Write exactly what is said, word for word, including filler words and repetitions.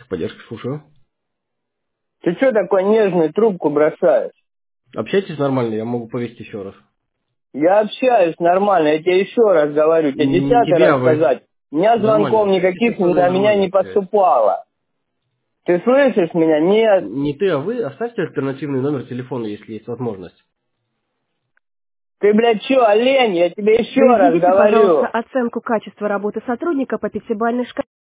Техподдержка, слушаю. Ты что такой нежный, трубку бросаешь? Общайтесь нормально, я могу повесить еще раз. Я общаюсь нормально, я тебе еще раз говорю, тебе Не десятый тебе, раз а вы. сказать. У меня звонков Нормально. никаких Со мной на меня нормально не общаюсь. поступало. Ты слышишь меня? Нет. Не ты, а вы. Оставьте альтернативный номер телефона, если есть возможность. Ты, блядь, что, олень? Я тебе еще раз Произведите, пожалуйста, говорю. оценку качества работы сотрудника по пятибалльной шкале.